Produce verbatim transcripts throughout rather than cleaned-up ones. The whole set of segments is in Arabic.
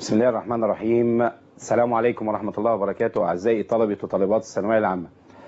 بسم الله الرحمن الرحيم. السلام عليكم ورحمة الله وبركاته أعزائي طلبة وطالبات الثانوية العامة.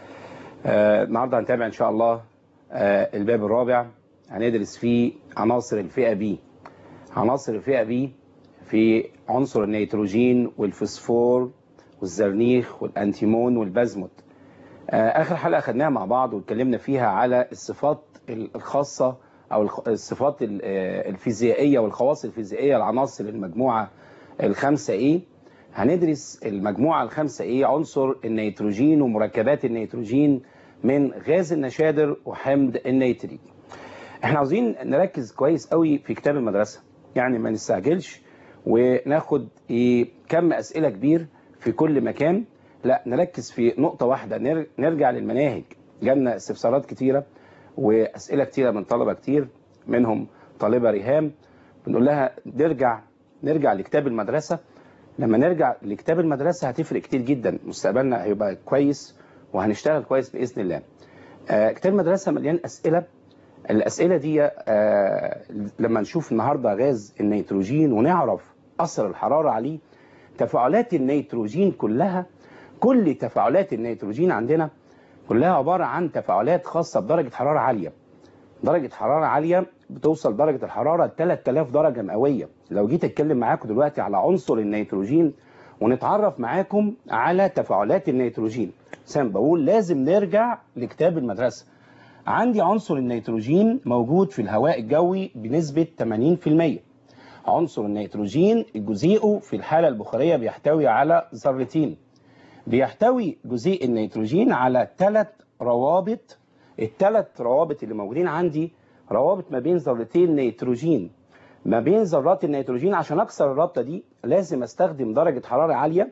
آه النهاردة هنتابع إن شاء الله آه الباب الرابع، هندرس فيه عناصر الفئة بي. عناصر الفئة بي في عنصر النيتروجين والفسفور والزرنيخ والأنتيمون والبازموت. آه آخر حلقة خدناها مع بعض واتكلمنا فيها على الصفات الخاصة أو الصفات الفيزيائية والخواص الفيزيائية لعناصر المجموعة الخمسة ايه. هندرس المجموعة الخمسة ايه عنصر النيتروجين ومركبات النيتروجين من غاز النشادر وحمض النيتريك. احنا عاوزين نركز كويس قوي في كتاب المدرسة، يعني ما نستعجلش وناخد ايه كم اسئلة كبير في كل مكان، لا نركز في نقطة واحدة. نرجع للمناهج، جالنا استفسارات كتيرة واسئلة كتيرة من طلبة كتير، منهم طالبة ريهام، بنقول لها نرجع نرجع لكتاب المدرسة. لما نرجع لكتاب المدرسة هتفرق كتير جدا، مستقبلنا هيبقى كويس وهنشتغل كويس بإذن الله. آه كتاب المدرسة مليان أسئلة. الأسئلة دي آه لما نشوف النهاردة غاز النيتروجين ونعرف أثر الحرارة عليه، تفاعلات النيتروجين كلها، كل تفاعلات النيتروجين عندنا كلها عبارة عن تفاعلات خاصة بدرجة حرارة عالية. درجة حرارة عالية بتوصل درجة الحرارة ثلاثة آلاف درجة مئوية. لو جيت اتكلم معاكم دلوقتي على عنصر النيتروجين ونتعرف معاكم على تفاعلات النيتروجين، سام بقول لازم نرجع لكتاب المدرسة. عندي عنصر النيتروجين موجود في الهواء الجوي بنسبة ثمانين بالمئة. عنصر النيتروجين جزيئه في الحالة البخارية بيحتوي على ذرتين. بيحتوي جزيء النيتروجين على ثلاث روابط. الثلاث روابط اللي موجودين عندي روابط ما بين ذرتين نيتروجين. ما بين ذرات النيتروجين عشان اكسر الرابطه دي لازم استخدم درجه حراره عاليه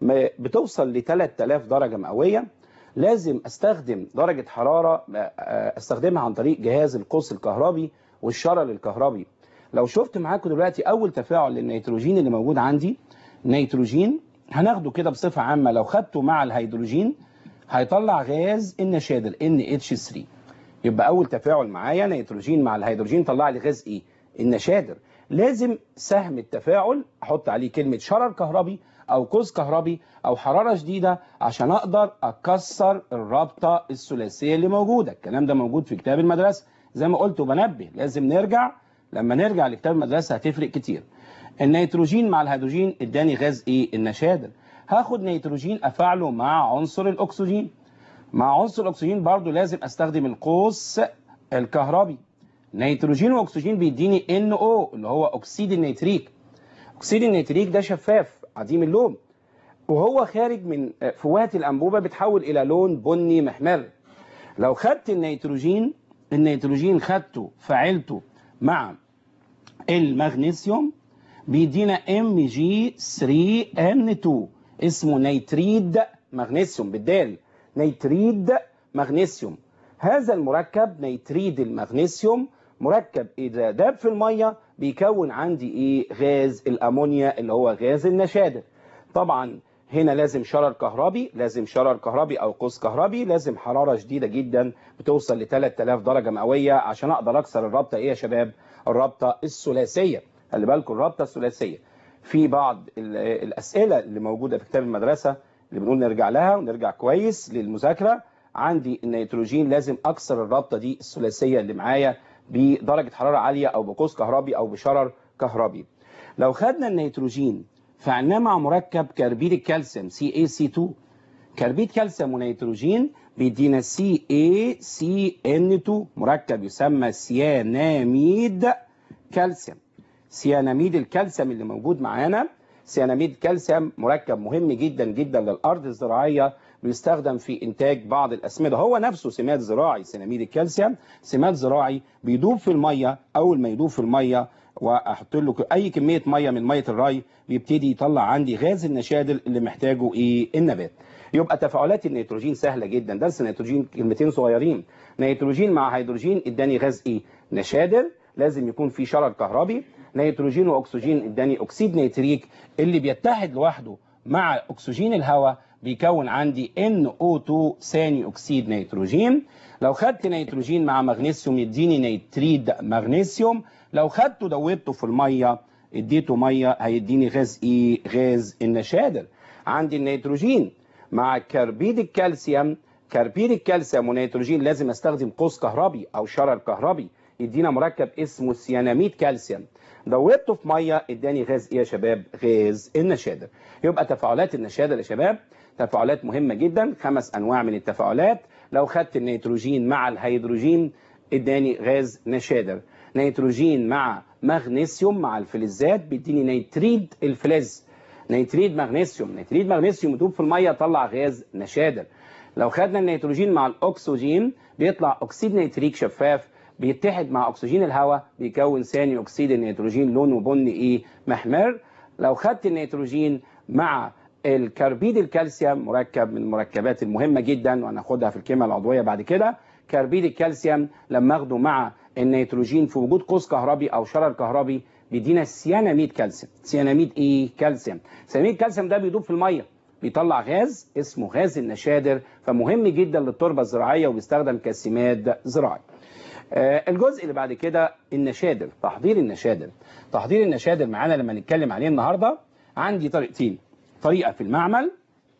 بتوصل ل ثلاثة آلاف درجه مئويه. لازم استخدم درجه حراره استخدمها عن طريق جهاز القوس الكهربي والشرل الكهربي. لو شفت معاكم دلوقتي اول تفاعل للنيتروجين اللي موجود عندي، نيتروجين هناخده كده بصفه عامه، لو خدته مع الهيدروجين هيطلع غاز النشادر إن إتش ثري. يبقى اول تفاعل معايا نيتروجين مع الهيدروجين طلع لي غاز ايه؟ النشادر. لازم سهم التفاعل احط عليه كلمه شرر كهربي او قوس كهربي او حراره شديده عشان اقدر اكسر الرابطه الثلاثيه اللي موجوده. الكلام ده موجود في كتاب المدرسه زي ما قلت، وبنبه لازم نرجع. لما نرجع لكتاب المدرسه هتفرق كتير. النيتروجين مع الهيدروجين اداني غاز ايه؟ النشادر. هاخد نيتروجين افعله مع عنصر الاكسجين. مع عنصر الاكسجين برضو لازم استخدم القوس الكهربي. نيتروجين واكسجين بيديني ان او اللي هو اكسيد النيتريك. اكسيد النيتريك ده شفاف عديم اللون، وهو خارج من فوهة الانبوبه بتحول الى لون بني محمر. لو خدت النيتروجين النيتروجين خدته فعلته مع المغنيسيوم بيدينا ام جي ثري ان تو، اسمه نيتريد مغنيسيوم بالدال، نيتريد مغنيسيوم. هذا المركب نيتريد المغنيسيوم مركب اذا داب في الميه بيكون عندي ايه؟ غاز الامونيا اللي هو غاز النشادر. طبعا هنا لازم شرر كهربي، لازم شرر كهربي او قوس كهربي، لازم حراره شديده جدا بتوصل ل ثلاثة آلاف درجه مئويه عشان اقدر اكسر الرابطه ايه يا شباب؟ الرابطه الثلاثيه. خلي بالكم الرابطه الثلاثيه. في بعض الاسئله اللي موجوده في كتاب المدرسه اللي بنقول نرجع لها ونرجع كويس للمذاكره. عندي النيتروجين لازم اكسر الرابطه دي الثلاثيه اللي معايا بدرجه حراره عاليه او بقوس كهربي او بشرر كهربي. لو خدنا النيتروجين فعلناه مع مركب كربيد الكالسيوم سي اي سي تو، كربيد كالسيوم ونيتروجين بيدينا سي اي سي ان تو، مركب يسمى سياناميد كالسيوم. سياناميد الكالسيوم اللي موجود معانا، سياناميد الكالسيوم مركب مهم جدا جدا للارض الزراعيه، بيستخدم في انتاج بعض الاسمده. هو نفسه سماد زراعي. سياناميد الكالسيوم سماد زراعي بيدوب في الميه. اول ما يدوب في الميه واحط له اي كميه ميه من ميه الري بيبتدي يطلع عندي غاز النشادر اللي محتاجه ايه؟ النبات. يبقى تفاعلات النيتروجين سهله جدا. درس النيتروجين كلمتين صغيرين. نيتروجين مع هيدروجين اداني غاز ايه؟ نشادر. لازم يكون في شرر كهربي. نيتروجين واكسجين اداني اكسيد نيتريك اللي بيتحد لوحده مع اكسجين الهواء بيكون عندي ان او تو ثاني اكسيد نيتروجين. لو خدت نيتروجين مع مغنيسيوم يديني نيتريد مغنيسيوم. لو خدته دوبته في الميه اديته ميه هيديني غاز ايه؟ غاز النشادر. عندي النيتروجين مع كربيد الكالسيوم، كربيد الكالسيوم ونيتروجين لازم استخدم قوس كهربي او شرر كهربي يدينا مركب اسمه سياناميد كالسيوم. دوبته في ميه اداني غاز ايه يا شباب؟ غاز النشادر. يبقى تفاعلات النشادر يا شباب تفاعلات مهمه جدا، خمس انواع من التفاعلات. لو خدت النيتروجين مع الهيدروجين اداني غاز نشادر. نيتروجين مع مغنيسيوم مع الفلزات بيديني نيتريد الفلز، نيتريد مغنيسيوم، نيتريد مغنيسيوم يدوب في الميه يطلع غاز نشادر. لو خدنا النيتروجين مع الاكسجين بيطلع اكسيد نيتريك شفاف، بيتحد مع اكسجين الهواء بيكون ثاني اكسيد النيتروجين لونه بني ايه؟ محمر. لو خدت النيتروجين مع الكربيد الكالسيوم مركب من المركبات المهمه جدا وهناخدها في الكيمياء العضويه بعد كده. كربيد الكالسيوم لما اخده مع النيتروجين في وجود قوس كهربي او شرر كهربي بيدينا سياناميد كالسيوم. سياناميد ايه؟ كالسيوم. سياناميد كالسيوم ده بيدوب في الميه بيطلع غاز اسمه غاز النشادر، فمهم جدا للتربه الزراعيه وبيستخدم كسماد زراعي. آه الجزء اللي بعد كده النشادر، تحضير النشادر. تحضير النشادر معانا لما نتكلم عليه النهارده عندي طريقتين، طريقه في المعمل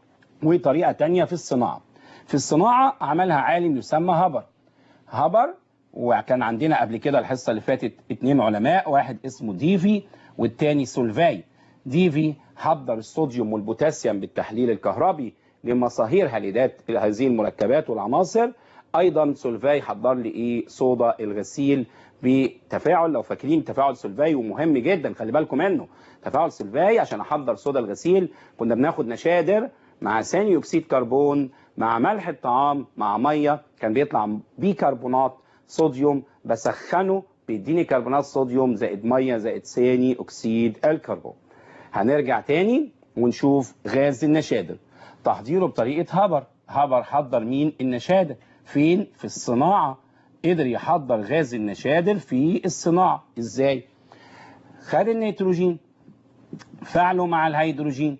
وطريقه ثانيه في الصناعه. في الصناعه عملها عالم يسمى هابر. هابر وكان عندنا قبل كده الحصه اللي فاتت اثنين علماء، واحد اسمه ديفي والتاني سولفاي. ديفي حضر الصوديوم والبوتاسيوم بالتحليل الكهربي لمصاهير هاليدات هذه المركبات والعناصر. ايضا سولفاي حضر لي ايه؟ صودا الغسيل بتفاعل، لو فاكرين تفاعل سولفاي ومهم جدا خلي بالكم منه. تفاعل سولفاي عشان احضر صودا الغسيل كنا بناخد نشادر مع ثاني اكسيد كربون مع ملح الطعام مع ميه، كان بيطلع بيكربونات صوديوم بسخنه بيديني كربونات صوديوم زائد ميه زائد ثاني اكسيد الكربون. هنرجع تاني ونشوف غاز النشادر تحضيره بطريقه هابر. هابر حضر مين؟ النشادر. فين؟ في الصناعه. قدر يحضر غاز النشادر في الصناعه. ازاي؟ خد النيتروجين فعله مع الهيدروجين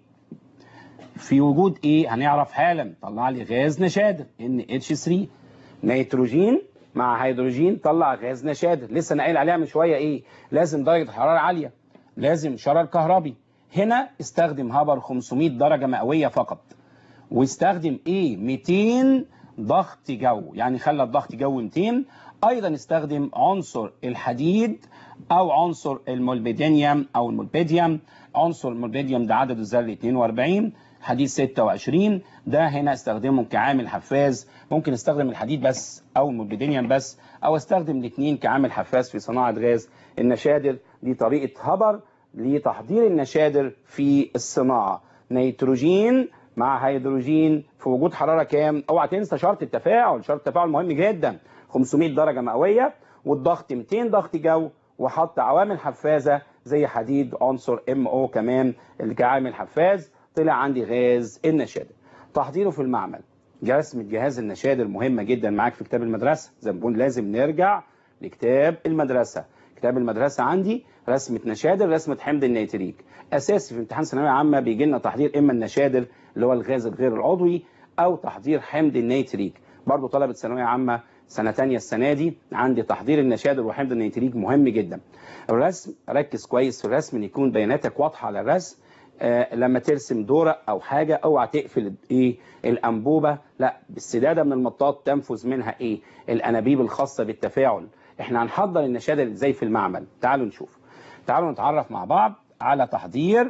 في وجود ايه؟ هنعرف حالا. طلع لي غاز نشادر ان اتش ثلاثة. نيتروجين مع هيدروجين طلع غاز نشادر. لسه انا قايل عليها من شويه ايه؟ لازم درجه حراره عاليه، لازم شرر كهربي. هنا استخدم هابر خمسمائة درجه مئويه فقط، واستخدم ايه؟ مئتين ضغط جو، يعني خلى الضغط جو مئتين. ايضا استخدم عنصر الحديد او عنصر المولبيدينيوم او المولبيديوم. عنصر المولبيديوم ده عدده الذري اثنين وأربعين، حديد ستة وعشرين. ده هنا استخدمه كعامل حفاز. ممكن استخدم الحديد بس او المولبيدينيوم بس، او استخدم الاثنين كعامل حفاز في صناعه غاز النشادر. دي طريقه هابر لتحضير النشادر في الصناعه. نيتروجين مع هيدروجين في وجود حراره كام؟ اوعى تنسى شرط التفاعل، شرط التفاعل مهم جدا. خمسمائة درجه مئويه والضغط مئتين ضغط جو، وحط عوامل حفازه زي حديد عنصر ام او كمان اللي كعامل حفاز. طلع عندي غاز النشادر. تحضيره في المعمل. رسمه جهاز النشادر مهمه جدا معاك في كتاب المدرسه، زي ما بنقول لازم نرجع لكتاب المدرسه. كتاب المدرسه عندي رسمه نشادر، رسمه حمض النيتريك. اساسي في امتحان ثانويه عامه بيجي لنا تحضير اما النشادر اللي هو الغاز الغير العضوي او تحضير حمض النيتريك. برضو طلبه ثانويه عامه سنه ثانيه السنه دي عندي تحضير النشادر وحمض النيتريك مهم جدا. الرسم ركز كويس في الرسم ان يكون بياناتك واضحه على الرسم. آه لما ترسم دورة او حاجه اوعى تقفل ايه؟ الانبوبه، لا، بالسداده من المطاط تنفذ منها ايه؟ الانابيب الخاصه بالتفاعل. احنا هنحضر النشادر ازاي في المعمل؟ تعالوا نشوف. تعالوا نتعرف مع بعض على تحضير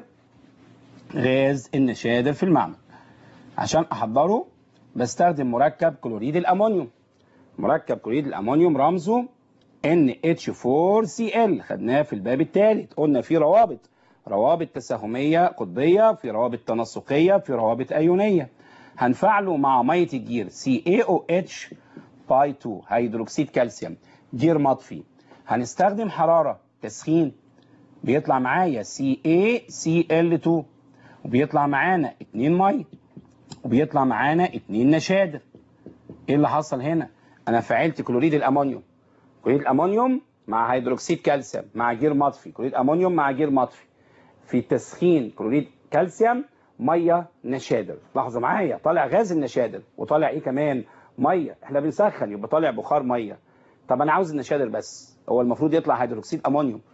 غاز النشادر في المعمل. عشان احضره بستخدم مركب كلوريد الامونيوم. مركب كلوريد الامونيوم رمزه ان اتش أربعة سي ال، خدناه في الباب الثالث. قلنا في روابط، روابط تساهميه قطبيه، في روابط تناسقيه، في روابط ايونيه. هنفعله مع ميه الجير سي اي او اتش باي اتنين هيدروكسيد كالسيوم، جير مطفي. هنستخدم حراره تسخين، بيطلع معايا سي اي سي ال اتنين، وبيطلع معانا اتنين ميه، وبيطلع معانا اتنين نشادر. ايه اللي حصل هنا؟ انا فعلت كلوريد الامونيوم، كلوريد الامونيوم مع هيدروكسيد كالسيوم مع جير مطفي، كلوريد امونيوم مع جير مطفي. في تسخين كلوريد كالسيوم ميه نشادر. لاحظوا معايا طالع غاز النشادر وطالع ايه كمان؟ ميه. احنا بنسخن يبقى طالع بخار ميه. طب انا عاوز النشادر بس، هو المفروض يطلع هيدروكسيد امونيوم.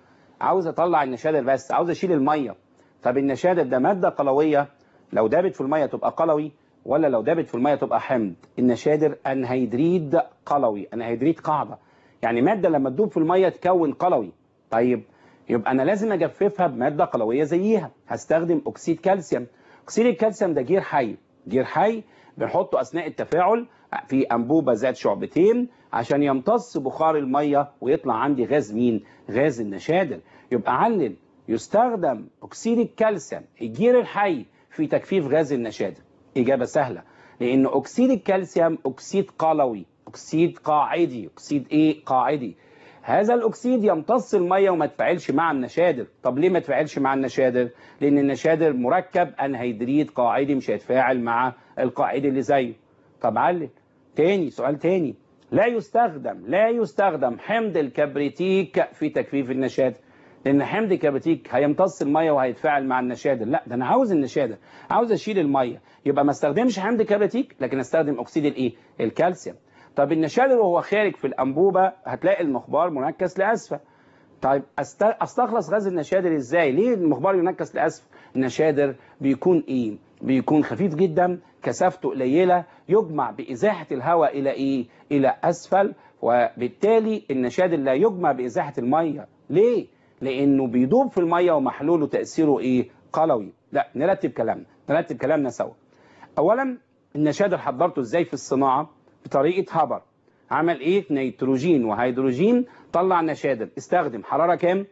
عاوز اطلع النشادر بس، عاوز اشيل الميه. طب النشادر ده ماده قلويه، لو دابت في الميه تبقى قلوي ولا لو دابت في الميه تبقى حمض؟ النشادر انهيدريد قلوي، انهيدريد قاعده، يعني ماده لما تدوب في الميه تكون قلوي. طيب يبقى انا لازم اجففها بماده قلويه زيها، هستخدم اكسيد كالسيوم. اكسيد الكالسيوم ده جير حي، جير حي بنحطه اثناء التفاعل في انبوبه ذات شعبتين عشان يمتص بخار الميه ويطلع عندي غاز مين؟ غاز النشادر. يبقى علل يستخدم اكسيد الكالسيوم الجير الحي في تجفيف غاز النشادر. اجابه سهله، لان اكسيد الكالسيوم اكسيد قلوي، اكسيد قاعدي، اكسيد ايه؟ قاعدي. هذا الاكسيد يمتص الميه وما تفاعلش مع النشادر. طب ليه ما تفاعلش مع النشادر؟ لان النشادر مركب انهيدريد قاعدي، مش هيتفاعل مع القاعدي اللي زيه. طب علل تاني، سؤال تاني. لا يستخدم لا يستخدم حمض الكبريتيك في تجفيف النشادر، لان حمض الكبريتيك هيمتص الميه وهيتفاعل مع النشادر. لا، ده انا عاوز النشادر، عاوز اشيل الميه، يبقى ما استخدمش حمض كبريتيك لكن استخدم اكسيد الايه؟ الكالسيوم. طب النشادر وهو خارج في الانبوبه هتلاقي المخبار منكس لاسفل. طيب استخلص غاز النشادر ازاي؟ ليه المخبار ينكس لاسفل؟ النشادر بيكون ايه؟ بيكون خفيف جدا، كثافته قليله، يجمع بازاحه الهواء الى ايه؟ الى اسفل، وبالتالي النشادر لا يجمع بازاحه الميه. ليه؟ لانه بيدوب في الميه ومحلوله تاثيره ايه؟ قلوي. لا، نرتب كلامنا نرتب كلامنا سوا. اولا النشادر حضرته ازاي في الصناعه؟ بطريقه هابر. عمل ايه؟ نيتروجين وهيدروجين، طلع نشادر. استخدم حراره كام؟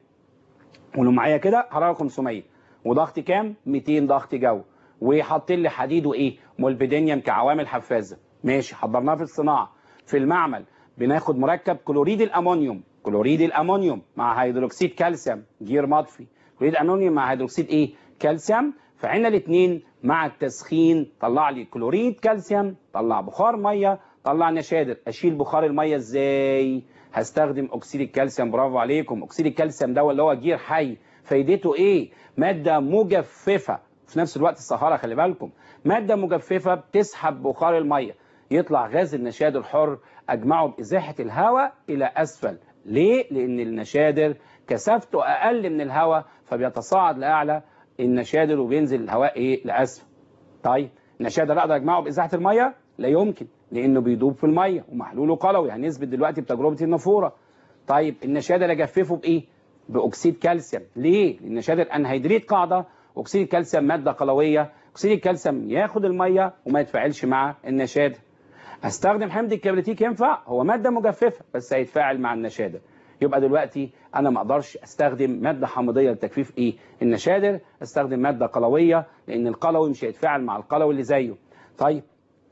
قولوا معايا كده، حراره خمسمية، وضغط كام؟ ميتين ضغط جو، وحط لي حديد وايه؟ مولبدينيوم كعوامل حفازه. ماشي، حضرناها في الصناعه. في المعمل بناخد مركب كلوريد الامونيوم، كلوريد الامونيوم مع هيدروكسيد كالسيوم، جير مطفي. كلوريد الامونيوم مع هيدروكسيد ايه؟ كالسيوم. فعنا الاثنين مع التسخين طلع لي كلوريد كالسيوم، طلع بخار ميه، طلع نشادر. اشيل بخار الميه ازاي؟ هستخدم اكسيد الكالسيوم. برافو عليكم، اكسيد الكالسيوم ده اللي هو جير حي، فايدته ايه؟ ماده مجففه، في نفس الوقت الصهاره، خلي بالكم، ماده مجففه بتسحب بخار الميه، يطلع غاز النشادر حر، اجمعه بازاحه الهواء الى اسفل. ليه؟ لان النشادر كثافته اقل من الهواء، فبيتصاعد لاعلى النشادر وبينزل الهواء ايه؟ لاسفل. طيب النشادر اقدر اجمعه بازاحه الميه؟ لا يمكن، لانه بيدوب في الميه ومحلوله قلوي، هنثبت دلوقتي بتجربه النافوره. طيب النشادر اجففه بايه؟ باكسيد كالسيوم. ليه؟ لان النشادر انهيدريد قاعده، اكسيد الكالسيوم ماده قلويه، اكسيد الكالسيوم ياخد الميه وما يتفاعلش مع النشادر. استخدم حمض الكبريتيك ينفع؟ هو ماده مجففه بس هيتفاعل مع النشادر. يبقى دلوقتي انا ما اقدرش استخدم ماده حامضيه لتجفيف ايه؟ النشادر، استخدم ماده قلويه، لان القلوي مش هيتفاعل مع القلوي اللي زيه. طيب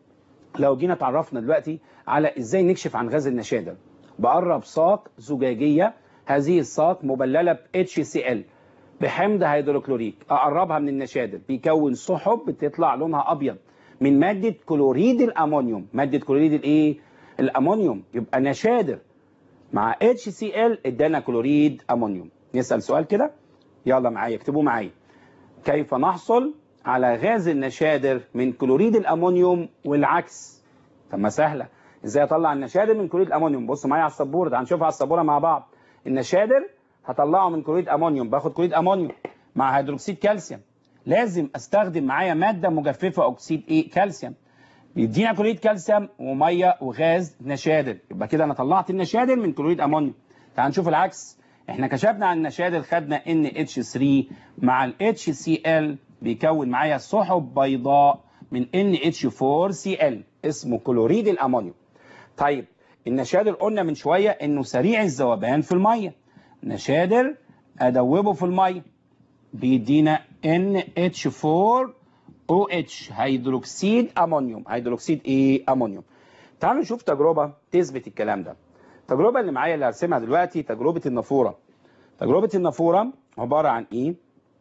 لو جينا اتعرفنا دلوقتي على ازاي نكشف عن غاز النشادر، بقرب ساق زجاجيه، هذه الساق مبلله ب اتش سي ال بحمض هيدروكلوريك، اقربها من النشادر، بيكون سحب بتطلع لونها ابيض من ماده كلوريد الامونيوم. ماده كلوريد الايه؟ الامونيوم. يبقى نشادر مع اتش سي ال ادانا كلوريد امونيوم. نسال سؤال كده، يلا معايا اكتبوه معايا. كيف نحصل على غاز النشادر من كلوريد الامونيوم والعكس؟ طب ما سهله، ازاي اطلع النشادر من كلوريد الامونيوم؟ بصوا معايا على السبوره، ده هنشوفها على السبوره مع بعض. النشادر هطلعه من كلوريد امونيوم، باخد كلوريد امونيوم مع هيدروكسيد كالسيوم، لازم استخدم معايا ماده مجففه اكسيد ايه؟ كالسيوم، يدينا كلوريد كالسيوم وميه وغاز نشادر. يبقى كده انا طلعت النشادر من كلوريد امونيوم. تعال نشوف العكس. احنا كشفنا عن النشادر، خدنا ان اتش ثلاثة مع ال اتش سي ال بيكون معايا سحب بيضاء من ان اتش أربعة سي ال اسمه كلوريد الامونيوم. طيب النشادر قلنا من شويه انه سريع الذوبان في الميه، نشادر ادوبه في الميه بيدينا ان اتش أربعة او اتش هيدروكسيد امونيوم. هيدروكسيد ايه؟ امونيوم. تعالوا نشوف تجربه تثبت الكلام ده. التجربه اللي معايا اللي هرسمها دلوقتي تجربه النافوره. تجربه النافوره عباره عن ايه؟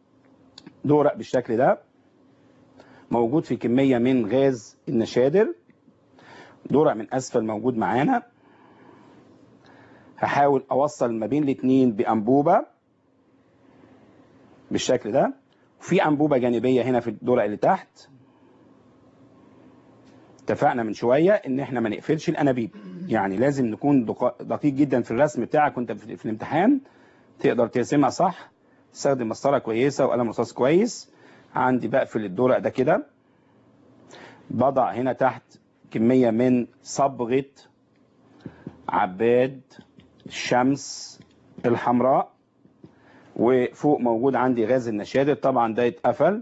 دورق بالشكل ده موجود في كميه من غاز النشادر، دورق من اسفل موجود معانا، هحاول اوصل ما بين الاثنين بانبوبه بالشكل ده، وفي انبوبه جانبيه هنا في الدورق اللي تحت. اتفقنا من شويه ان احنا ما نقفلش الانابيب، يعني لازم نكون دقيق جدا في الرسم بتاعك وانت في الامتحان، تقدر ترسمها صح، تستخدم مسطره كويسه وقلم رصاص كويس. عندي بقفل الدرق ده كده، بضع هنا تحت كميه من صبغه عباد الشمس الحمراء، وفوق موجود عندي غاز النشادر. طبعا ده يتقفل.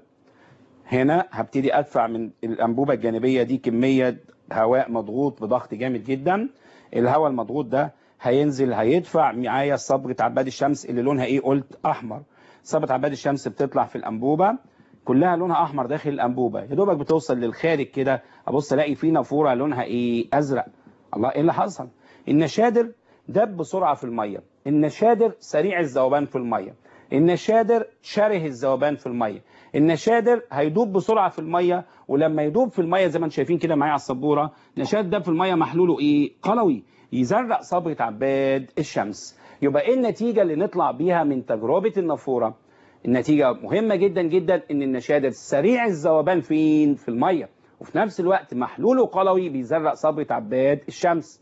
هنا هبتدي ادفع من الانبوبه الجانبيه دي كميه هواء مضغوط بضغط جامد جدا. الهواء المضغوط ده هينزل هيدفع معايا صبغه عباد الشمس اللي لونها ايه؟ قلت احمر. صبغه عباد الشمس بتطلع في الانبوبه كلها لونها احمر داخل الانبوبه، يا دوبك بتوصل للخارج كده ابص الاقي في نافوره لونها ايه؟ ازرق. الله، ايه اللي حصل؟ النشادر دب بسرعه في الميه، النشادر سريع الذوبان في الميه، النشادر شره الذوبان في الميه، النشادر هيدوب بسرعه في الميه، ولما يدوب في الميه زي ما انتم شايفين كده معايا على السبوره، نشاد ده في الميه محلوله ايه؟ قلوي، يزرق صبغه عباد الشمس. يبقى ايه النتيجه اللي نطلع بيها من تجربه النافوره؟ النتيجه مهمه جدا جدا، ان النشادر سريع الذوبان فين؟ في الميه، وفي نفس الوقت محلوله قلوي بيزرق صبغه عباد الشمس.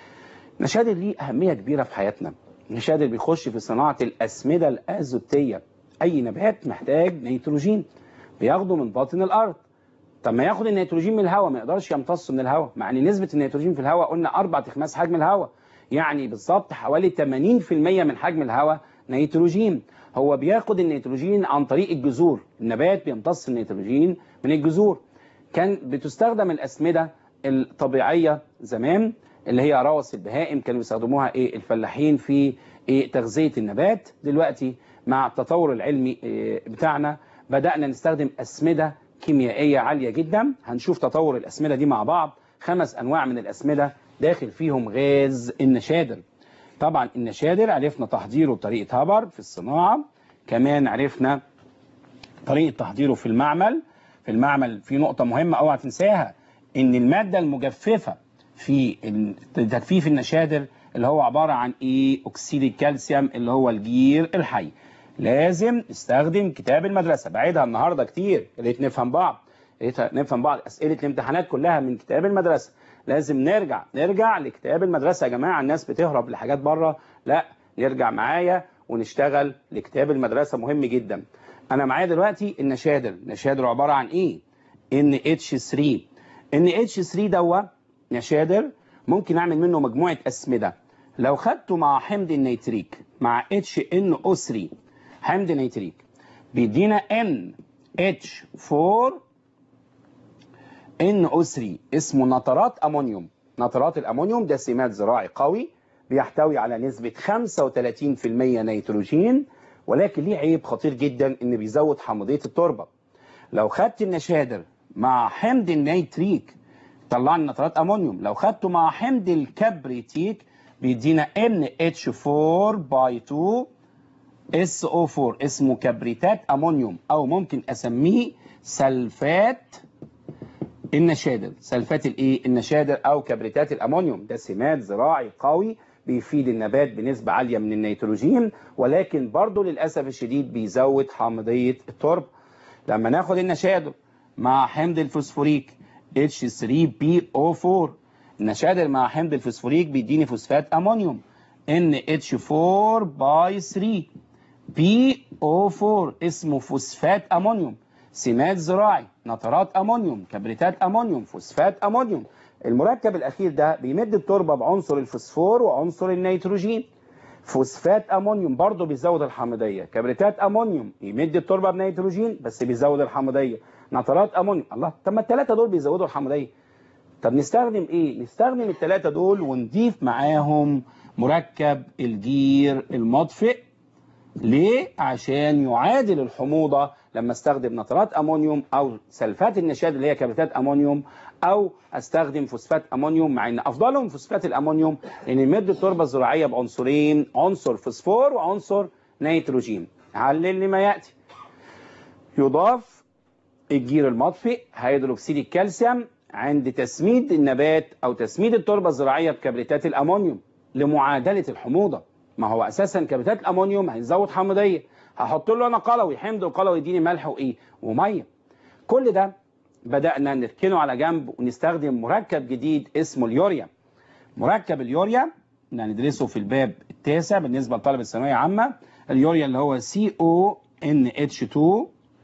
النشادر ليه اهميه كبيره في حياتنا. النشادر بيخش في صناعه الاسمده الازوتيه. اي نبات محتاج نيتروجين بياخده من باطن الارض. طب ما ياخد النيتروجين من الهواء، ما يقدرش يمتصه من الهواء، مع ان نسبه النيتروجين في الهواء قلنا اربع اخماس حجم الهواء، يعني بالظبط حوالي ثمانين في المية من حجم الهواء نيتروجين. هو بياخد النيتروجين عن طريق الجذور، النبات بيمتص النيتروجين من الجذور. كان بتستخدم الاسمده الطبيعيه زمان اللي هي روث البهائم، كانوا بيستخدموها ايه؟ الفلاحين في ايه؟ تغذيه النبات. دلوقتي مع التطور العلمي إيه بتاعنا بدأنا نستخدم أسمدة كيميائية عالية جدا. هنشوف تطور الأسمدة دي مع بعض. خمس أنواع من الأسمدة داخل فيهم غاز النشادر. طبعا النشادر عرفنا تحضيره بطريقة هابر في الصناعة، كمان عرفنا طريقة تحضيره في المعمل. في المعمل في نقطة مهمة اوعى تنساها، ان المادة المجففة في تجفيف النشادر اللي هو عبارة عن ايه؟ اكسيد الكالسيوم اللي هو الجير الحي. لازم نستخدم كتاب المدرسة، بعيدها النهاردة كتير، يا ريت نفهم بعض، يا ريت نفهم بعض. اسئلة الامتحانات كلها من كتاب المدرسة. لازم نرجع نرجع لكتاب المدرسة يا جماعة. الناس بتهرب لحاجات بره، لا، نرجع معايا ونشتغل لكتاب المدرسة، مهم جدا. انا معايا دلوقتي النشادر. النشادر عبارة عن ايه؟ إن إتش ثري. إن إتش ثري دوا نشادر ممكن اعمل منه مجموعة اسمدة. لو خدته مع حمض النيتريك مع اتش ان او ثري، حمض نيتريك بيدينا ان اتش فور ان او ثري، اسمه نترات امونيوم. نترات الامونيوم ده سماد زراعي قوي بيحتوي على نسبة خمسة وثلاثين في المية نيتروجين، ولكن ليه عيب خطير جدا، ان بيزود حمضية التربة. لو خدت النشادر مع حمض النيتريك طلعنا نترات امونيوم. لو خدته مع حمض الكبريتيك بيدينا ان اتش فور باي تو اس او فور، اسمه كبريتات امونيوم، او ممكن اسميه سلفات النشادر. سلفات الايه؟ النشادر او كبريتات الامونيوم. ده سماد زراعي قوي بيفيد النبات بنسبة عالية من النيتروجين، ولكن برضه للأسف الشديد بيزود حامضية التربة. لما ناخد النشادر مع حمض الفوسفوريك اتش ثري بي او فور، النشادر مع حمض الفوسفوريك بيديني فوسفات امونيوم ان اتش فور باي ثري بي او فور، اسمه فوسفات امونيوم، سماد زراعي، نترات امونيوم، كبريتات امونيوم، فوسفات امونيوم. المركب الاخير ده بيمد التربه بعنصر الفوسفور وعنصر النيتروجين. فوسفات امونيوم برضه بيزود الحامضيه، كبريتات امونيوم يمد التربه بنيتروجين بس بيزود الحامضيه، نترات امونيوم. الله، طب ما الثلاثه دول بيزودوا الحامضيه. طب نستخدم ايه؟ نستخدم الثلاثه دول ونضيف معاهم مركب الجير المطفئ. ليه؟ عشان يعادل الحموضه لما استخدم نترات امونيوم او سلفات النشاد اللي هي كبريتات امونيوم، او استخدم فوسفات امونيوم، مع ان افضلهم فوسفات الامونيوم لان يمد التربه الزراعيه بعنصرين، عنصر فوسفور وعنصر نيتروجين. علل لما ياتي. يضاف الجير المطفئ هيدروكسيد الكالسيوم عند تسميد النبات او تسميد التربه الزراعيه بكبريتات الامونيوم لمعادله الحموضه. ما هو اساسا كبريتات الامونيوم هيزود حمضيه، هحط له انا قلوي، حمض القلوي يديني ملح وايه؟ وميه. كل ده بدانا نركنه على جنب ونستخدم مركب جديد اسمه اليوريا. مركب اليوريا هندرسه في الباب التاسع بالنسبه لطلبه الثانويه عامه. اليوريا اللي هو سي او ان اتش اتنين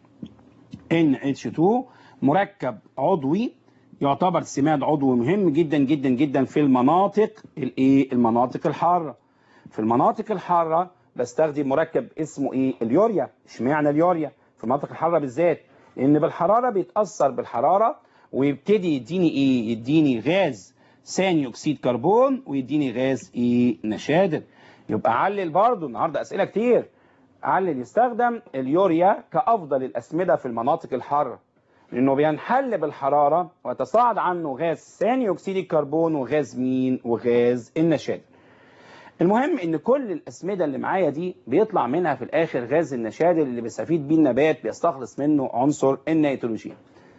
ان اتش اتنين، مركب عضوي يعتبر سماد عضوي مهم جدا جدا جدا في المناطق الايه المناطق الحاره. في المناطق الحاره بستخدم مركب اسمه ايه اليوريا. اشمعنى اليوريا في المناطق الحاره بالذات؟ لان بالحراره بيتاثر بالحراره ويبتدي يديني ايه يديني غاز ثاني اكسيد كربون ويديني غاز ايه نشادر. يبقى علل برضو النهارده اسئله كتير. علل يستخدم اليوريا كافضل الاسمده في المناطق الحاره لانه بينحل بالحراره ويتصاعد عنه غاز ثاني اكسيد الكربون وغاز مين وغاز النشادر. المهم ان كل الاسمده اللي معايا دي بيطلع منها في الاخر غاز النشادر اللي بيستفيد بيه النبات، بيستخلص منه عنصر النيتروجين.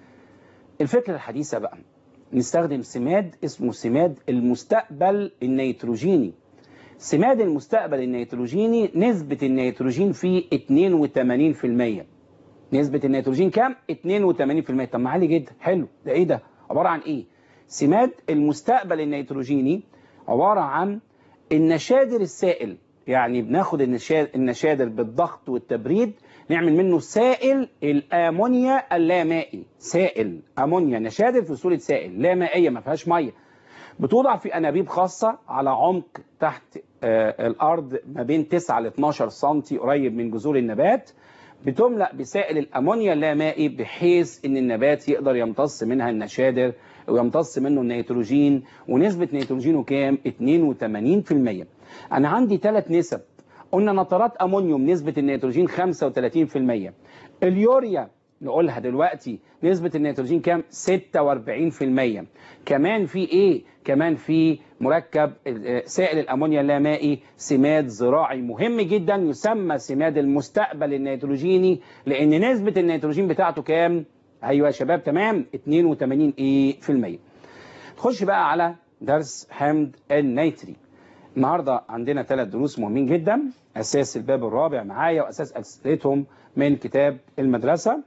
الفكره الحديثه بقى نستخدم سماد اسمه سماد المستقبل النيتروجيني. سماد المستقبل النيتروجيني نسبه النيتروجين فيه اتنين وتمانين في المية. نسبه النيتروجين كام؟ اتنين وتمانين في المية. طب ما عالي جدا. حلو. ده ايه ده؟ عباره عن ايه؟ سماد المستقبل النيتروجيني عباره عن النشادر السائل. يعني بناخد النشادر بالضغط والتبريد نعمل منه سائل الامونيا اللامائي. سائل امونيا نشادر في صوره سائل لا مائيه ما فيهاش ميه، بتوضع في انابيب خاصه على عمق تحت آه الارض ما بين تسعة ل اتناشر سم قريب من جذور النبات، بتملأ بسائل الامونيا اللامائي بحيث ان النبات يقدر يمتص منها النشادر ويمتص منه النيتروجين، ونسبه نيتروجينه كام؟ اتنين وتمانين في المية. انا عندي ثلاث نسب. قلنا نترات امونيوم نسبه النيتروجين خمسة وتلاتين في المية. اليوريا نقولها دلوقتي نسبه النيتروجين كام؟ ستة واربعين في المية. كمان في ايه؟ كمان في مركب سائل الامونيا اللامائي سماد زراعي مهم جدا يسمى سماد المستقبل النيتروجيني، لان نسبه النيتروجين بتاعته كام؟ ايوه يا شباب تمام اتنين وتمانين ايه في المية. نخش بقى على درس حمض النيتريك. النهارده عندنا ثلاث دروس مهمين جدا، اساس الباب الرابع معايا واساس اسئلتهم من كتاب المدرسه.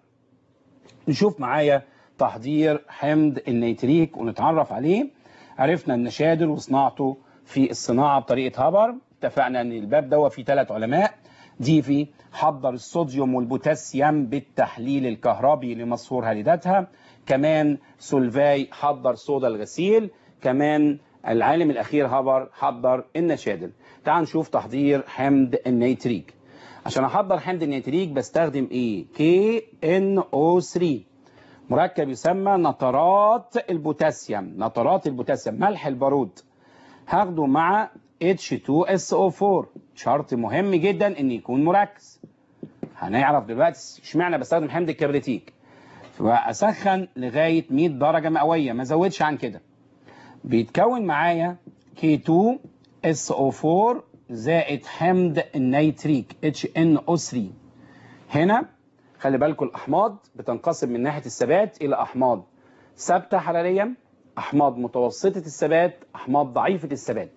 نشوف معايا تحضير حمض النيتريك ونتعرف عليه. عرفنا النشادر وصناعته في الصناعه بطريقه هابر. اتفقنا ان الباب ده فيه ثلاث علماء. ديفي حضر الصوديوم والبوتاسيوم بالتحليل الكهربي لمصفور هاليداتها. كمان سولفاي حضر صودا الغسيل. كمان العالم الاخير هابر حضر النشادر. تعال نشوف تحضير حمض النيتريك. عشان احضر حمض النيتريك بستخدم ايه؟ كي ان او ثلاثة، مركب يسمى نترات البوتاسيوم. نترات البوتاسيوم ملح البارود هاخده مع اتش اتنين اس او اربعة. شرط مهم جدا ان يكون مركز. هنعرف دلوقتي اشمعنى بستخدم حمض الكبريتيك. فاسخن لغايه مية درجه مئويه ما ازودش عن كده. بيتكون معايا كي اتنين اس او اربعة زائد حمض النيتريك اتش ان او ثلاثة. هنا خلي بالكم الاحماض بتنقسم من ناحيه الثبات الى احماض ثابته حراريا، احماض متوسطه الثبات، احماض ضعيفه الثبات.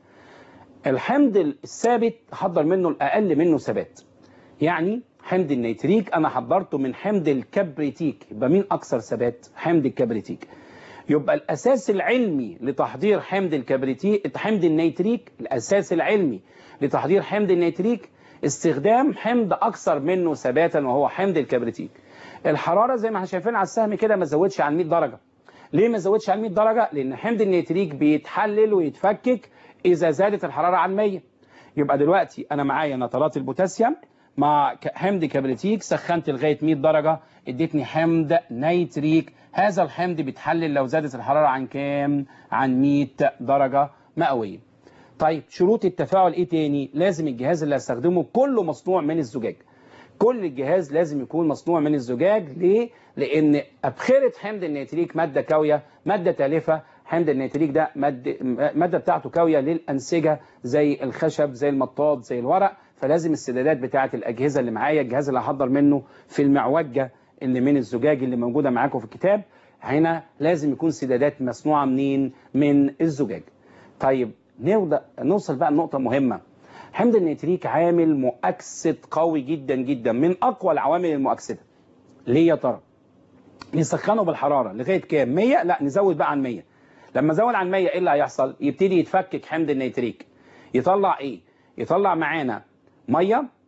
الحمض الثابت حضر منه الاقل منه ثبات. يعني حمض النيتريك انا حضرته من حمض الكبريتيك، يبقى مين اكثر ثبات؟ حمض الكبريتيك. يبقى الاساس العلمي لتحضير حمض الكبريتيك حمض النيتريك، الاساس العلمي لتحضير حمض النيتريك استخدام حمض اكثر منه ثباتا وهو حمض الكبريتيك. الحراره زي ما احنا شايفين على السهم كده ما زودش عن مية درجه. ليه ما زودش عن مية درجه؟ لان حمض النيتريك بيتحلل ويتفكك اذا زادت الحراره عن مية. يبقى دلوقتي انا معايا نترات البوتاسيوم مع حمض كبريتيك، سخنت لغايه مية درجه ادتني حمض نيتريك. هذا الحمض بيتحلل لو زادت الحراره عن كام؟ عن مية درجه مئويه. طيب شروط التفاعل ايه تاني؟ لازم الجهاز اللي هستخدمه كله مصنوع من الزجاج. كل الجهاز لازم يكون مصنوع من الزجاج. ليه؟ لان ابخره حمض النيتريك ماده كاويه، ماده تالفه. حمض النيتريك ده ماده ماده بتاعته كاويه للانسجه زي الخشب زي المطاط زي الورق، فلازم السدادات بتاعه الاجهزه اللي معايا، الجهاز اللي هحضر منه في المعوجه اللي من الزجاج اللي موجوده معاكم في الكتاب هنا، لازم يكون سدادات مصنوعه منين؟ من الزجاج. طيب نبدا نوصل بقى لنقطه مهمه. حمض النيتريك عامل مؤكسد قوي جدا جدا، من اقوى العوامل المؤكسده. ليه يا ترى؟ نسخنه بالحراره لغايه كام؟ مية؟ لا نزود بقى عن مية. لما ازود عن مية ايه اللي هيحصل؟ يبتدي يتفكك حمض النيتريك. يطلع ايه؟ يطلع معانا ميه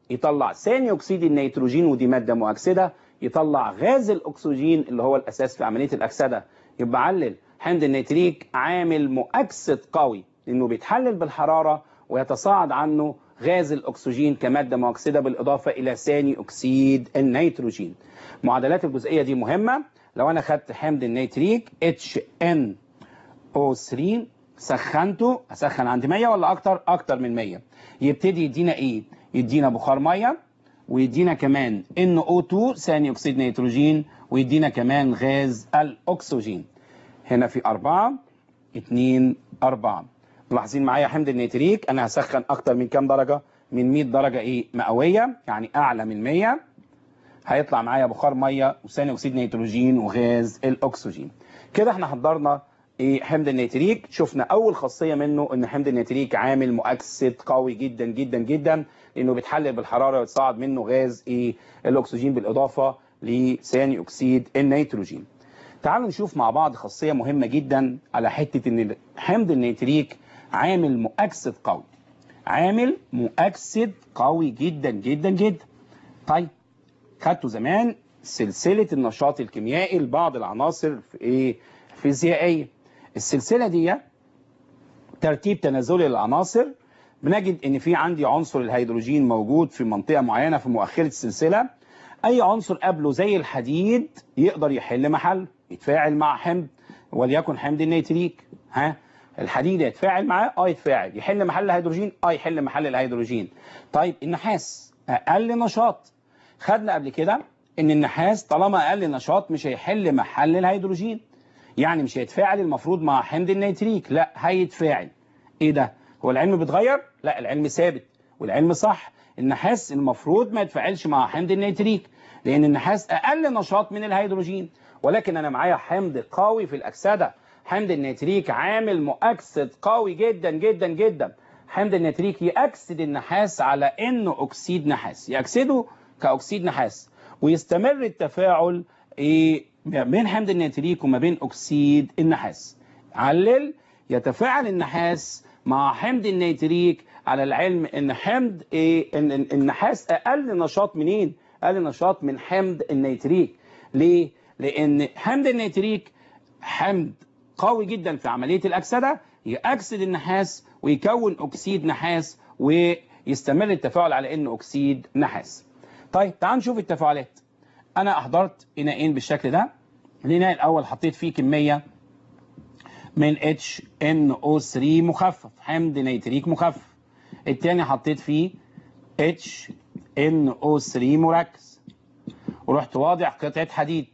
يطلع ثاني اكسيد النيتروجين ودي ماده مؤكسده، يطلع غاز الاكسجين اللي هو الاساس في عمليه الاكسده. يبقى علل حمض النيتريك عامل مؤكسد قوي لانه بيتحلل بالحراره ويتصاعد عنه غاز الاكسجين كماده مؤكسده بالاضافه الى ثاني اكسيد النيتروجين. معادلات الجزئيه دي مهمه. لو انا خدت حمض النيتريك اتش ان او ثلاثة سخنته، اسخن عند مية ولا اكتر؟ اكتر من مية، يبتدي يدينا ايه؟ يدينا بخار ميه، ويدينا كمان ان او اتنين ثاني اكسيد نيتروجين، ويدينا كمان غاز الاكسجين. هنا في أربعة اتنين أربعة. ملاحظين معايا حمض النيتريك انا هسخن اكتر من كام درجه؟ من مية درجه ايه؟ مئويه، يعني اعلى من مية. هيطلع معايا بخار ميه وثاني اكسيد نيتروجين وغاز الاكسجين. كده احنا حضرنا ايه حمض النيتريك. شفنا اول خاصيه منه ان حمض النيتريك عامل مؤكسد قوي جدا جدا جدا، لانه بيتحلل بالحراره ويتصاعد منه غاز ايه الاكسجين بالاضافه لثاني اكسيد النيتروجين. تعالوا نشوف مع بعض خاصيه مهمه جدا على حته ان حمض النيتريك عامل مؤكسد قوي. عامل مؤكسد قوي جدا جدا جدا. طيب خدتوا زمان سلسله النشاط الكيميائي لبعض العناصر في ايه فيزيائيه. السلسله دي ترتيب تنازلي للعناصر. بنجد ان في عندي عنصر الهيدروجين موجود في منطقه معينه في مؤخره السلسله. اي عنصر قبله زي الحديد يقدر يحل محل، يتفاعل مع حمض وليكن حمض النيتريك. ها الحديد يتفاعل معاه؟ اه يتفاعل. يحل محل الهيدروجين؟ اه يحل محل الهيدروجين. طيب النحاس اقل نشاط. خدنا قبل كده ان النحاس طالما اقل نشاط مش هيحل محل الهيدروجين، يعني مش هيتفاعل المفروض مع حمض النيتريك، لا هيتفاعل. ايه ده؟ هو العلم بيتغير؟ لا العلم ثابت والعلم صح. النحاس المفروض ما يتفاعلش مع حمض النيتريك لان النحاس اقل نشاط من الهيدروجين، ولكن انا معايا حمض قوي في الاكسده. حمض النيتريك عامل مؤكسد قوي جدا جدا جدا. حمض النيتريك يأكسد النحاس على انه اكسيد نحاس، يأكسده كاكسيد نحاس، ويستمر التفاعل ايه بين حمض النيتريك وما بين اكسيد النحاس. علل يتفاعل النحاس مع حمض النيتريك على العلم ان حمض ايه ان النحاس اقل نشاط منين؟ اقل نشاط من حمض النيتريك. ليه؟ لان حمض النيتريك حمض قوي جدا في عمليه الاكسده، يأكسد النحاس ويكون اكسيد نحاس ويستمر التفاعل على انه اكسيد نحاس. طيب تعال نشوف التفاعلات. انا احضرت اناءين بالشكل ده. الاناء الاول حطيت فيه كميه من اتش ان او ثلاثة مخفف، حمض نيتريك مخفف. الثاني حطيت فيه اتش ان او ثلاثة مركز، ورحت واضع قطعه حديد.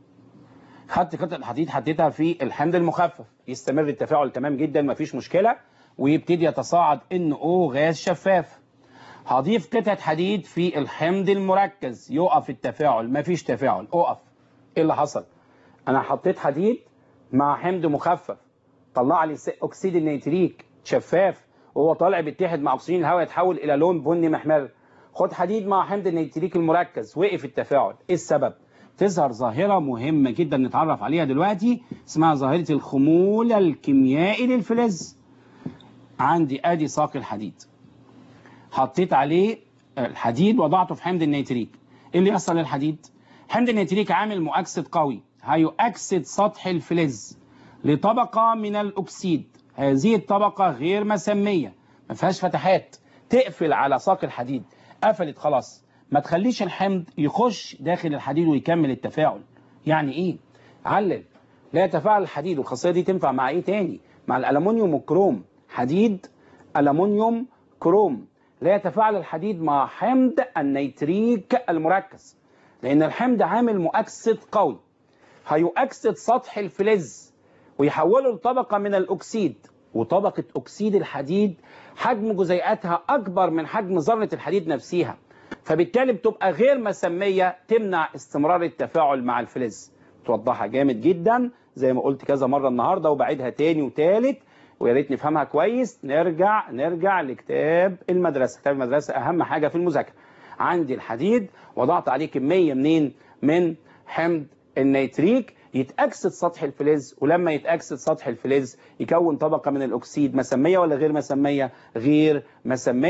خدت قطعه حديد حطيتها في الحمض المخفف، يستمر التفاعل تمام جدا مفيش مشكله، ويبتدي يتصاعد ان او غاز شفاف. هضيف قطعه حديد في الحمض المركز، يقف التفاعل، مفيش تفاعل، اقف. ايه اللي حصل؟ انا حطيت حديد مع حمض مخفف، طلع لي اكسيد النيتريك شفاف، وهو طالع بيتحد مع اكسجين الهواء يتحول الى لون بني محمر. خد حديد مع حمض النيتريك المركز، وقف التفاعل. ايه السبب؟ تظهر ظاهره مهمه جدا نتعرف عليها دلوقتي، اسمها ظاهره الخمول الكيميائي للفلز. عندي ادي ساق الحديد، حطيت عليه الحديد وضعته في حمض النيتريك. ايه اللي يحصل للحديد؟ حمض النيتريك عامل مؤكسد قوي، هيؤكسد سطح الفلز لطبقه من الاكسيد. هذه الطبقه غير مسميه، ما فيهاش فتحات تقفل على ساق الحديد. قفلت خلاص، ما تخليش الحمض يخش داخل الحديد ويكمل التفاعل. يعني ايه؟ علل لا يتفاعل الحديد، والخاصيه دي تنفع مع ايه تاني؟ مع الالومنيوم والكروم. حديد الومنيوم كروم. لا يتفاعل الحديد مع حمض النيتريك المركز، لان الحمض عامل مؤكسد قوي، هيؤكسد سطح الفلز ويحوله لطبقه من الاكسيد. وطبقه اكسيد الحديد حجم جزيئاتها اكبر من حجم ذره الحديد نفسها، فبالتالي بتبقى غير مسميه، تمنع استمرار التفاعل مع الفلز. توضحها جامد جدا زي ما قلت كذا مره النهارده، وبعيدها تاني وتالت، ويا ريت نفهمها كويس. نرجع نرجع لكتاب المدرسه. كتاب المدرسه اهم حاجه في المذاكره. عندي الحديد وضعت عليه كميه منين؟ من حمض النيتريك، يتأكسد سطح الفلز، ولما يتأكسد سطح الفلز يكون طبقة من الأكسيد. مسمية ولا غير مسمية؟ غير مسمية.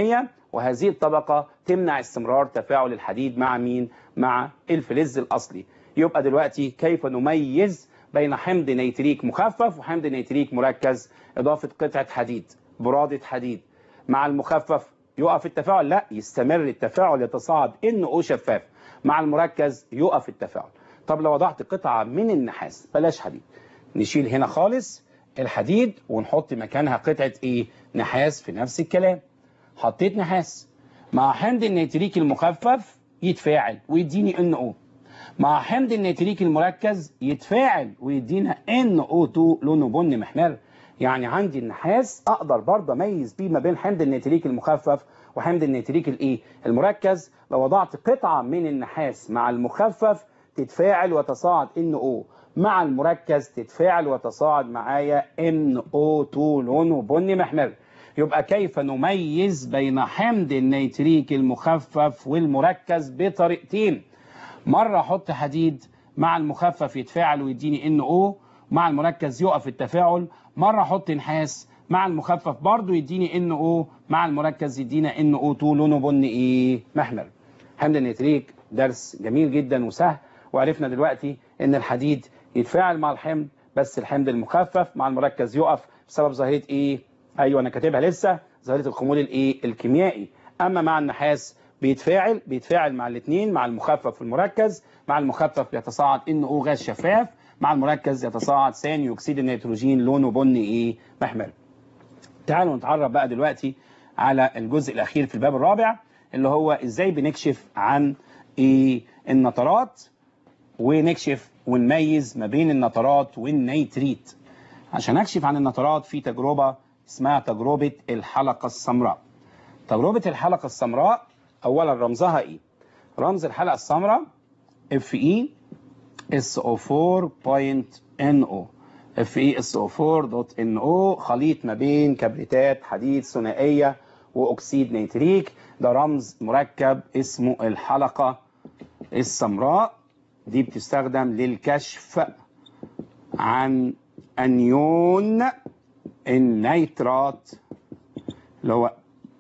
وهذه الطبقة تمنع استمرار تفاعل الحديد مع مين؟ مع الفلز الأصلي. يبقى دلوقتي كيف نميز بين حمض نيتريك مخفف وحمض نيتريك مركز؟ إضافة قطعة حديد، برادة حديد مع المخفف يقف التفاعل؟ لا، يستمر التفاعل، يتصاعد ان او شفاف. مع المركز يقف التفاعل. طب لو وضعت قطعة من النحاس، بلاش حديد، نشيل هنا خالص الحديد ونحط مكانها قطعة ايه؟ نحاس. في نفس الكلام حطيت نحاس مع حمض النيتريك المخفف يتفاعل ويديني ان او، مع حمض النيتريك المركز يتفاعل ويدينا ان او اتنين لونه بني محمر. يعني عندي النحاس اقدر برضه اميز بيه ما بين حمض النيتريك المخفف وحمض النيتريك الايه؟ المركز. لو وضعت قطعه من النحاس مع المخفف تتفاعل وتصاعد ان او، مع المركز تتفاعل وتصاعد معايا ان او اتنين لونه بني محمر. يبقى كيف نميز بين حمض النيتريك المخفف والمركز؟ بطريقتين. مرة احط حديد مع المخفف يتفاعل ويديني ان او، مع المركز يقف التفاعل. مرة احط نحاس مع المخفف برضو يديني ان او، مع المركز يدينا ان او اتنين لونه بني ايه؟ محمر. حمض النيتريك درس جميل جدا وسهل، وعرفنا دلوقتي ان الحديد يتفاعل مع الحمض، بس الحمض المخفف مع المركز يقف بسبب ظاهرة ايه؟ ايوه انا كاتبها لسه، ظاهرة الخمول الايه؟ الكيميائي. اما مع النحاس بيتفاعل بيتفاعل مع الاثنين، مع المخفف والمركز. مع المخفف يتصاعد ان او غاز شفاف، مع المركز يتصاعد ثاني اكسيد النيتروجين لونه بني ايه؟ محمر. تعالوا نتعرف بقى دلوقتي على الجزء الاخير في الباب الرابع، اللي هو ازاي بنكشف عن ايه؟ النترات، ونكشف ونميز ما بين النترات والنيتريت. عشان اكشف عن النترات في تجربة اسمها تجربة الحلقة السمراء. تجربة الحلقة السمراء اولا رمزها ايه؟ رمز الحلقة السمراء اف اي اس او اربعة بوينت ان او. اف اي اس او اربعة دوت ان او خليط ما بين كبريتات حديد ثنائية واكسيد نيتريك. ده رمز مركب اسمه الحلقة السمراء. دي بتستخدم للكشف عن انيون النيترات اللي هو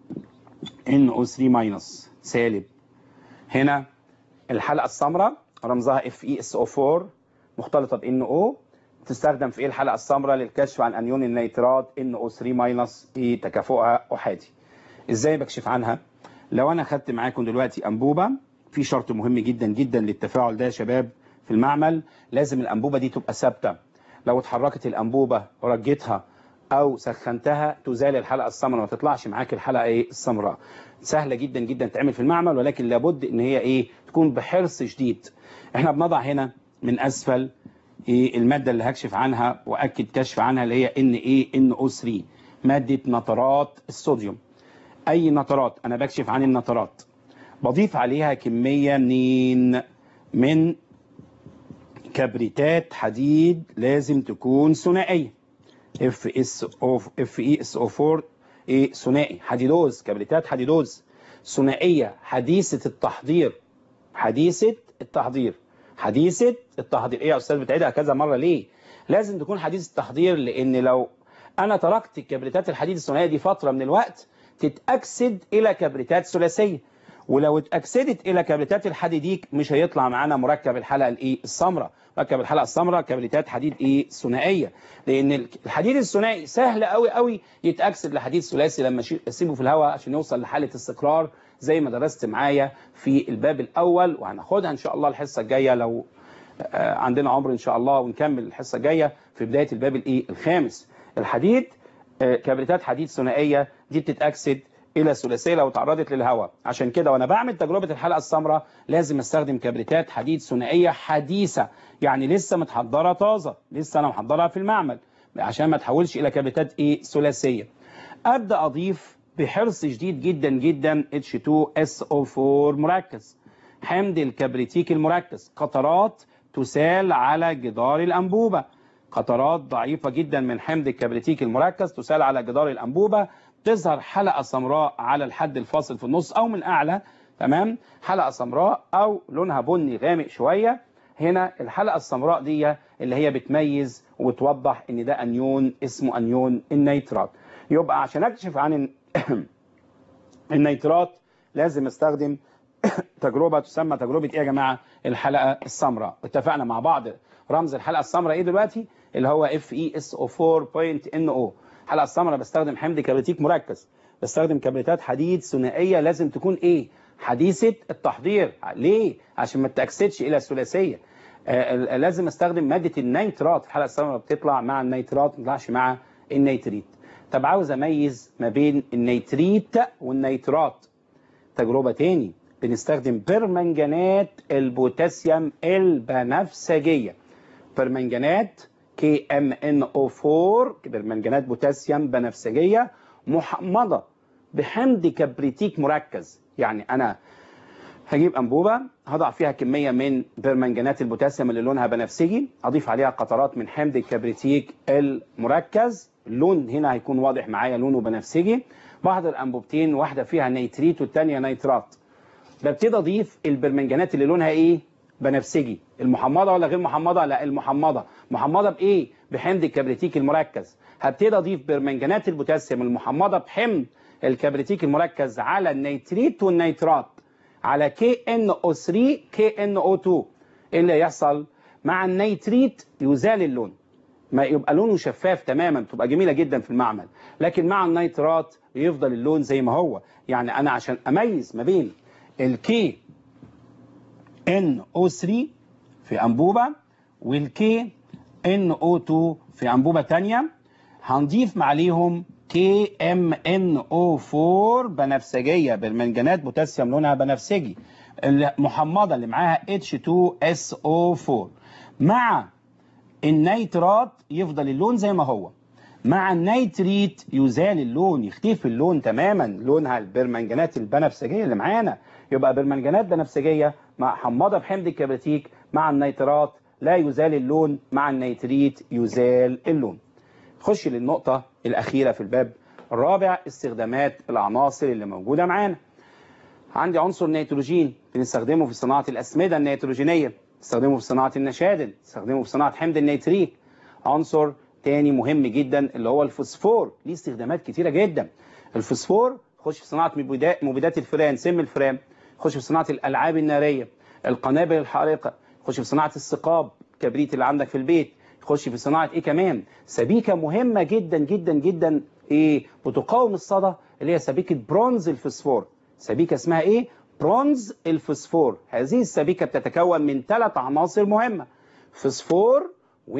ان او ثلاثة ماينس سالب. هنا الحلقة السمراء رمزها اف اي اس او اربعة مختلطة ب ان او. تستخدم في ايه الحلقة السمراء؟ للكشف عن انيون النيترات ان او ثلاثة ماينس في تكافؤها احادي. ازاي بكشف عنها؟ لو انا خدت معاكم دلوقتي انبوبة، في شرط مهم جدا جدا للتفاعل ده يا شباب في المعمل، لازم الانبوبة دي تبقى ثابتة. لو اتحركت الانبوبة ورجيتها او سخنتها تزال الحلقة السمراء، ما تطلعش معاك الحلقة ايه؟ السمراء. سهلة جدا جدا تعمل في المعمل، ولكن لابد ان هي ايه؟ تكون بحرص شديد. احنا بنضع هنا من اسفل ايه المادة اللي هكشف عنها واكد كشف عنها، اللي هي ان ايه؟ ان او ثلاثة، مادة نترات الصوديوم. اي نترات انا بكشف عن النترات بضيف عليها كمية منين؟ من كبريتات حديد لازم تكون ثنائية. اف اس او اف اي اس او اربعة ايه؟ ثنائي حديدوز، كبريتات حديدوز ثنائية حديثة التحضير. حديثة التحضير حديثة التحضير. ايه يا استاذ بتعيدها كذا مرة ليه؟ لازم تكون حديثة التحضير، لان لو انا تركت كبريتات الحديد الثنائية دي فترة من الوقت تتأكسد الى كبريتات ثلاثية، ولو اتأكسدت الى كبريتات الحديديك مش هيطلع معانا مركب الحلقة الايه؟ السمراء. مركب الحلقة السمراء كبريتات حديد ايه؟ ثنائية، لان الحديد الثنائي سهل قوي قوي يتأكسد لحديد ثلاثي لما اسيبه في الهواء عشان يوصل لحالة استقرار، زي ما درست معايا في الباب الاول، وهناخدها ان شاء الله الحصة الجاية لو عندنا عمر ان شاء الله، ونكمل الحصة الجاية في بداية الباب الايه؟ الخامس. الحديد كبريتات حديد ثنائية دي بتتأكسد الى ثلاثيه لو تعرضت للهواء. عشان كده وانا بعمل تجربه الحلقه السمراء لازم استخدم كبريتات حديد ثنائيه حديثه، يعني لسه متحضره طازه، لسه انا محضرها في المعمل، عشان ما تحولش الى كبريتات ايه؟ ثلاثيه. ابدا اضيف بحرص شديد جدا جدا اتش اتنين اس او اربعة مركز، حمض الكبريتيك المركز، قطرات تسال على جدار الانبوبه. قطرات ضعيفه جدا من حمض الكبريتيك المركز تسال على جدار الانبوبه، تظهر حلقة سمراء على الحد الفاصل في النص او من اعلى. تمام؟ حلقة سمراء او لونها بني غامق شوية. هنا الحلقة السمراء دي اللي هي بتميز وتوضح ان ده انيون اسمه انيون النيترات. يبقى عشان اكشف عن النيترات لازم استخدم تجربه تسمى تجربه ايه يا جماعه؟ الحلقه السمراء. اتفقنا مع بعض رمز الحلقه السمراء ايه دلوقتي؟ اللي هو اف اي اس او أربعة بوينت ان او. الحلقه السمراء بستخدم حمض كبريتيك مركز، بستخدم كبريتات حديد ثنائيه لازم تكون ايه؟ حديثه التحضير. ليه؟ عشان ما تاكسدش الى ثلاثيه. آه لازم استخدم ماده النيترات. الحلقه السمراء بتطلع مع النيترات، ما تطلعش مع النيتريت. طب عاوز اميز ما بين النيتريت والنيترات. تجربه تاني، بنستخدم برمنجانات البوتاسيوم البنفسجيه. برمنجانات كي ام ان او أربعة، برمنجانات بوتاسيوم بنفسجيه محمضه بحمض كبريتيك مركز. يعني انا هجيب انبوبه هضع فيها كميه من برمنجانات البوتاسيوم اللي لونها بنفسجي، اضيف عليها قطرات من حمض الكبريتيك المركز، اللون هنا هيكون واضح معايا لونه بنفسجي. بحضر انبوبتين، واحده فيها نيتريت والثانيه نيترات. ببتدي اضيف البرمنجانات اللي لونها ايه؟ بنفسجي. المحمضه ولا غير محمضه؟ لا المحمضه. محمضه بايه؟ بحمض الكبريتيك المركز. هبتدي اضيف برمنجانات البوتاسيوم المحمضه بحمض الكبريتيك المركز على النيتريت والنيترات، على كي ان او ثلاثة كي ان او اتنين. ايه اللي يحصل؟ مع النيتريت يزال اللون، ما يبقى لونه شفاف تماما، تبقى جميله جدا في المعمل. لكن مع النيترات يفضل اللون زي ما هو. يعني انا عشان اميز ما بين الكي ان او ثلاثة في انبوبه والكي ان او اتنين في انبوبه ثانيه، هنضيف عليهم كي ام ان او أربعة بنفسجيه، برمنجانات بوتاسيوم لونها بنفسجي المحمضه اللي معاها اتش اتنين اس او أربعة. مع النيترات يفضل اللون زي ما هو، مع النيتريت يزال اللون، يختفي اللون تماما، لونها البرمنجانات البنفسجيه اللي معانا. يبقى برمنجانات بنفسجيه مع حمضه بحمض الكبريتيك، مع النيترات لا يزال اللون، مع النيتريت يزال اللون. خش للنقطه الاخيره في الباب الرابع، استخدامات العناصر اللي موجوده معانا. عندي عنصر نيتروجين بنستخدمه في صناعه الاسمده النيتروجينيه، بنستخدمه في صناعه النشادل، بنستخدمه في صناعه حمض النيتريك. عنصر تاني مهم جدا اللي هو الفوسفور، ليه استخدامات كتيره جدا. الفوسفور يخش في صناعه مبيدات الفئران، سم الفئران، يخش في صناعه الالعاب الناريه، القنابل الحارقه، يخش في صناعه الثقاب، الكبريت اللي عندك في البيت، يخش في صناعه ايه كمان؟ سبيكه مهمه جدا جدا جدا ايه بتقاوم الصدى، اللي هي سبيكه برونز الفوسفور. سبيكه اسمها ايه؟ برونز الفوسفور. هذه السبيكه بتتكون من ثلاث عناصر مهمه: فوسفور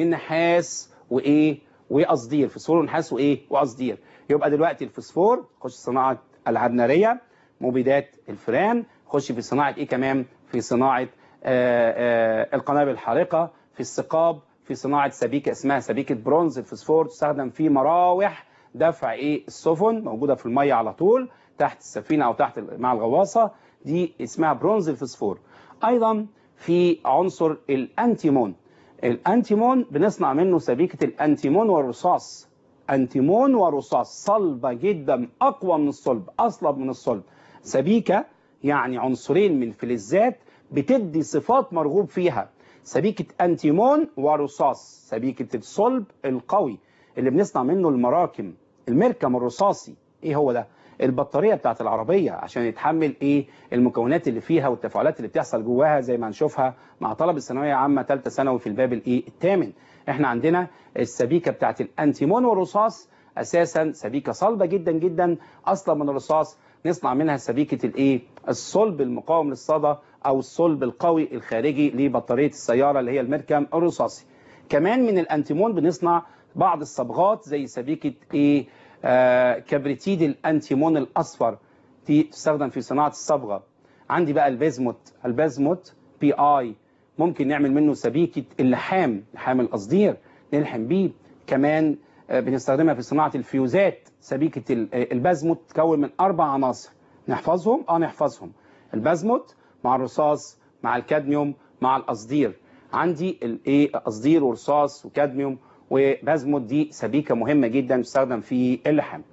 ونحاس وايه؟ وقصدير. فوسفور ونحاس وايه؟ وقصدير. يبقى دلوقتي الفوسفور يخش صناعه العاب ناريه، مبيدات الفئران، يخش في صناعه ايه كمان؟ في صناعه آآ آآ القنابل الحارقه، في الثقاب، في صناعه سبيكه اسمها سبيكه برونز الفوسفور، تستخدم في مراوح دفع ايه؟ السفن، موجوده في الميه على طول تحت السفينه او تحت مع الغواصه، دي اسمها برونز الفوسفور. ايضا في عنصر الانتيمون. الانتيمون بنصنع منه سبيكه الانتيمون والرصاص. انتيمون ورصاص صلبه جدا، اقوى من الصلب، اصلب من الصلب. سبيكه يعني عنصرين من الفلزات بتدي صفات مرغوب فيها. سبيكه انتيمون ورصاص، سبيكه الصلب القوي اللي بنصنع منه المراكم. المركم الرصاصي ايه هو ده؟ البطاريه بتاعت العربيه، عشان يتحمل ايه؟ المكونات اللي فيها والتفاعلات اللي بتحصل جواها، زي ما هنشوفها مع طلب الثانويه عامه ثالثه ثانوي في الباب الايه؟ الثامن. احنا عندنا السبيكه بتاعت الانتيمون والرصاص اساسا سبيكه صلبه جدا جدا، اصلا من الرصاص نصنع منها سبيكه الايه؟ الصلب المقاوم للصدى، او الصلب القوي الخارجي لبطاريه السياره اللي هي المركم الرصاصي. كمان من الانتيمون بنصنع بعض الصبغات زي سبيكه ايه؟ آه كبريتيد الانتيمون الاصفر، دي تستخدم في صناعه الصبغه. عندي بقى البازموت، البازموت بي اي ممكن نعمل منه سبيكه اللحام، لحام القصدير نلحم بيه. كمان آه بنستخدمها في صناعه الفيوزات. سبيكه البازموت تتكون من اربع عناصر، نحفظهم؟ اه نحفظهم. البازموت مع الرصاص مع الكادميوم مع القصدير. عندي الايه؟ قصدير ورصاص وكادميوم وبازموت، دي سبيكه مهمه جدا تستخدم في اللحام.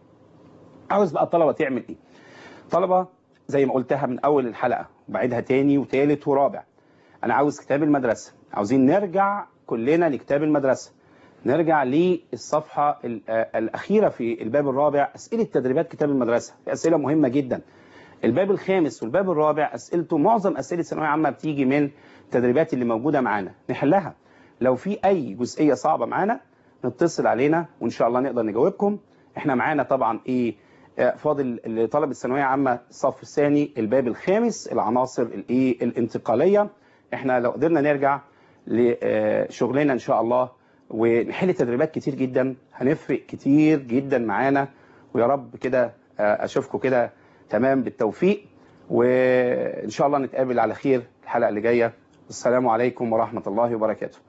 عاوز بقى الطلبه تعمل ايه؟ طلبه زي ما قلتها من اول الحلقه وبعيدها تاني وتالت ورابع، انا عاوز كتاب المدرسه، عاوزين نرجع كلنا لكتاب المدرسه، نرجع للصفحه الاخيره في الباب الرابع، اسئله تدريبات كتاب المدرسه. في اسئله مهمه جدا الباب الخامس والباب الرابع اسئلته معظم اسئله ثانويه عامه بتيجي من التدريبات اللي موجوده معانا، نحلها. لو في اي جزئيه صعبه معانا نتصل علينا وان شاء الله نقدر نجاوبكم. احنا معانا طبعا ايه فاضل لطلبه الثانويه عامه الصف الثاني الباب الخامس العناصر الايه الانتقاليه. احنا لو قدرنا نرجع لشغلنا ان شاء الله ونحل تدريبات كتير جدا هنفرق كتير جدا معانا، ويا رب كده اشوفكم كده تمام بالتوفيق، وان شاء الله نتقابل على خير الحلقه اللي جايه. السلام عليكم ورحمه الله وبركاته.